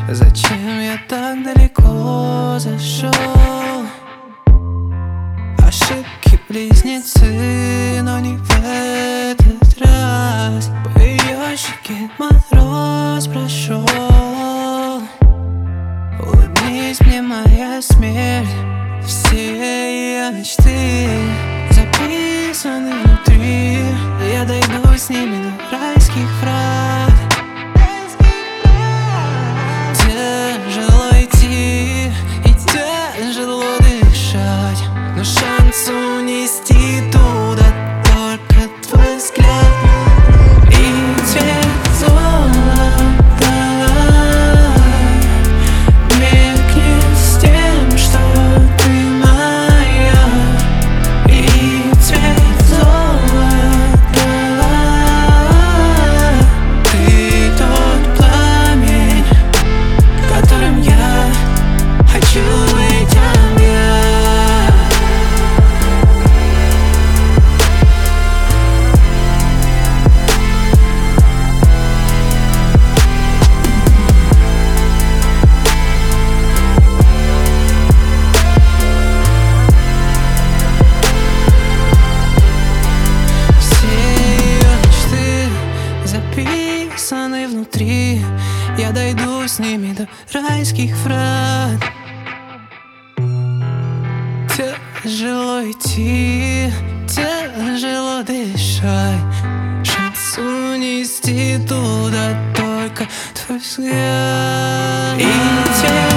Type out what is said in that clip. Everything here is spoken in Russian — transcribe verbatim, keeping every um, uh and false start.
Зачем я так далеко зашел? Ошибки близнецы, но не в этот раз. По ее щеке мороз прошел. Улыбнись мне, моя смерть. Все ее мечты записаны внутри. Я дойду с ними до райских врат. Тяжело идти и тяжело дышать, но шанс унести туда только твой взгляд. И цвет золота меркнет с тем, что ты моя. И цвет золота, ты тот пламень, которым я хочу быть огня. Записаны внутри. Я дойду с ними до райских врат. Тяжело идти, тяжело дышать, шанс унести туда только твой взгляд. И